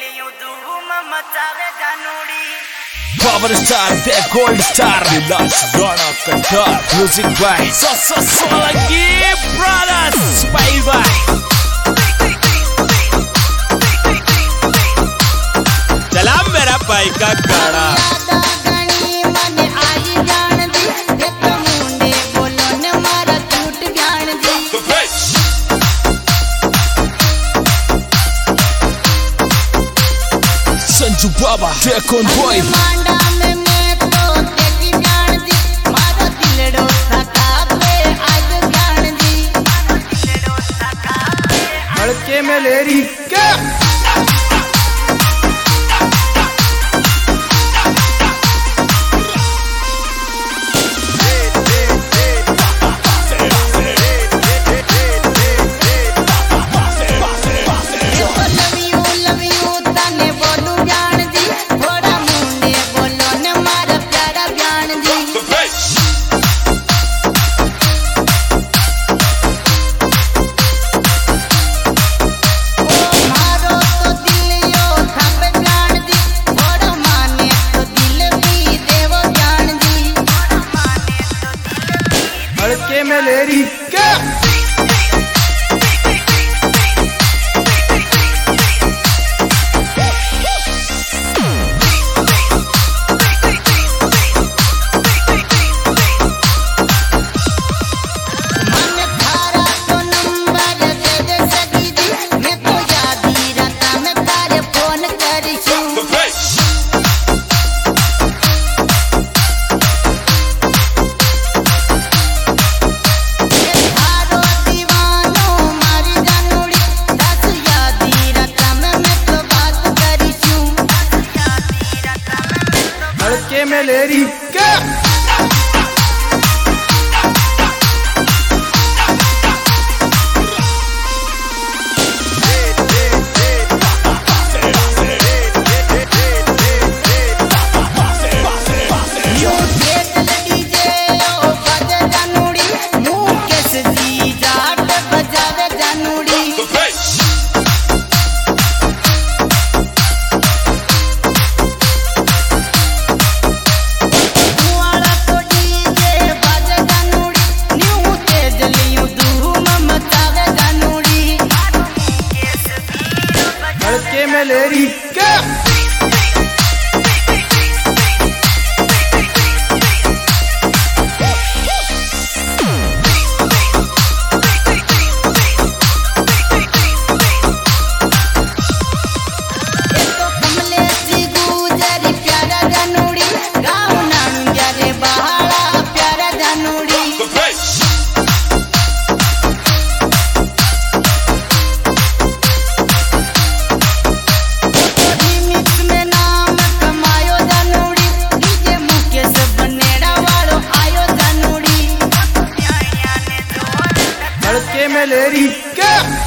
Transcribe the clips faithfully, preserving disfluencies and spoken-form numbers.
Power star, the gold star, Vilas Rana Qatar. Music by Sosa Solangi Brothers. Bye bye. चला मेरा भाई का गाना संजू बाबा टेकोन बॉय हड़के में लेरी क्या हड़के में लेरी क्या हड़के में लेरी क्या हड़के में लेरी क्या हड़के में लेरी क्या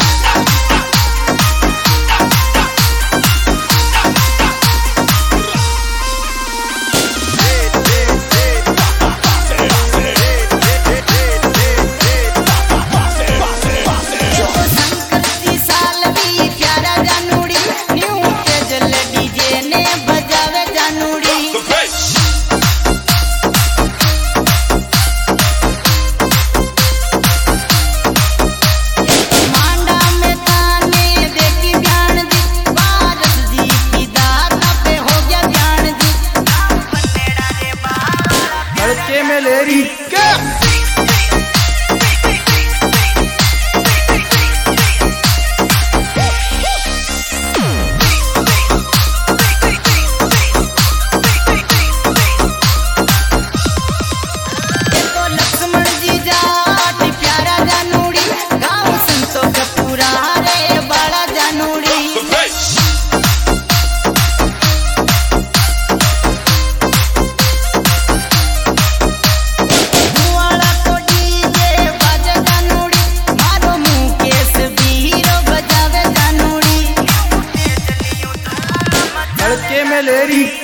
हड़के में लेरी क्या लक्ष्मण जी जाट प्यारा जानूड़ी गाँव संतों का पूरा रे बड़ा जानूड़ी हड़के में लेरी